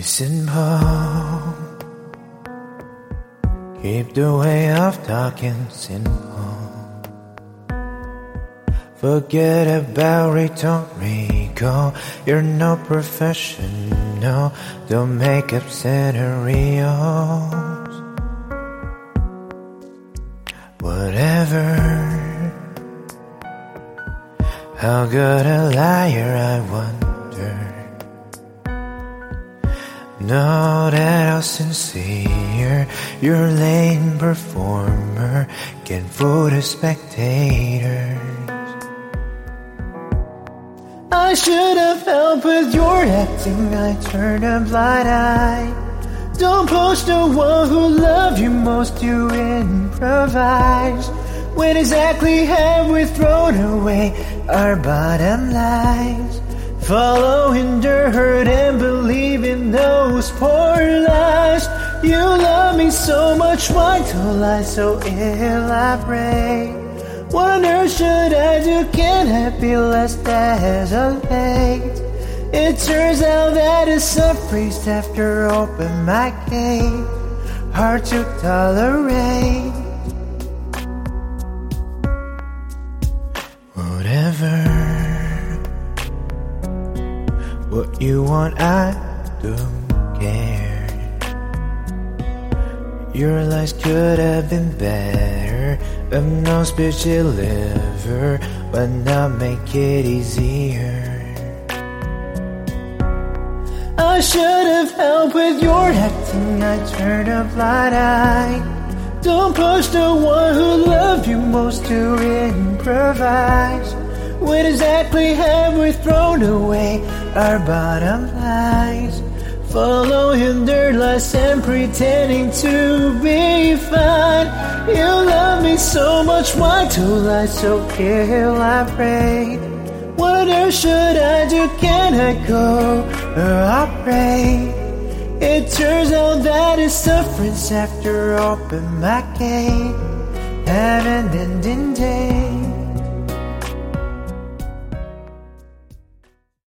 simple. Keep the way of talking simple. Forget about rhetorical. You're no professional. Don't make up scenarios. Whatever. How good a liar, I wonder. Know that how sincere your lame performer can fool the spectators. I should have helped with your acting, I turned a blind eye. Don't push the one who loved you most to improvise. When exactly have we thrown away our bottom lines? Following the hurt and believe in those poor lies. You love me so much, why to lie so elaborate? What on earth should I do? Can I be less desolate? It turns out that it's a priest after open my gate. Hard to tolerate. Whatever. What you want, I don't care. Your lies could have been better. I'm no speech deliver, but now make it easier. I should have helped with your acting, I turned a blind eye. Don't push the one who loved you most to improvise. When exactly have we thrown away our bottom lines? Following their lies and pretending to be fine. You love me so much, why to lie so elaborate? What on earth should I do? Can I go or operate? It turns out that it's sufferance after open my gate. Have an ending day.